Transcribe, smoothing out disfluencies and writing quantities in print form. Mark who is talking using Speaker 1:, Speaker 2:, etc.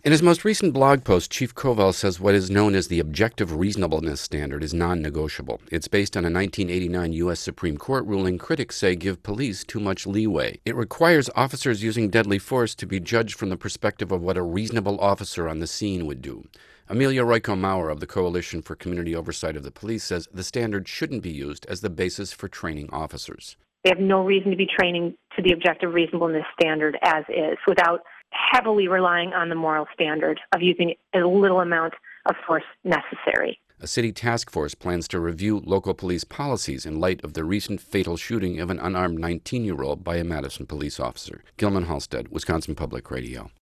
Speaker 1: In his most recent blog post, Chief Koval says what is known as the objective reasonableness standard is non-negotiable. It's based on a 1989 U.S. Supreme Court ruling critics say give police too much leeway. It requires officers using deadly force to be judged from the perspective of what a reasonable officer on the scene would do. Amelia Royko-Maurer of the Coalition for Community Oversight of the Police says the standard shouldn't be used as the basis for training officers.
Speaker 2: They have no reason to be training to the objective reasonableness standard as is without heavily relying on the moral standard of using as little amount of force necessary.
Speaker 1: A city task force plans to review local police policies in light of the recent fatal shooting of an unarmed 19-year-old by a Madison police officer. Gilman Halstead, Wisconsin Public Radio.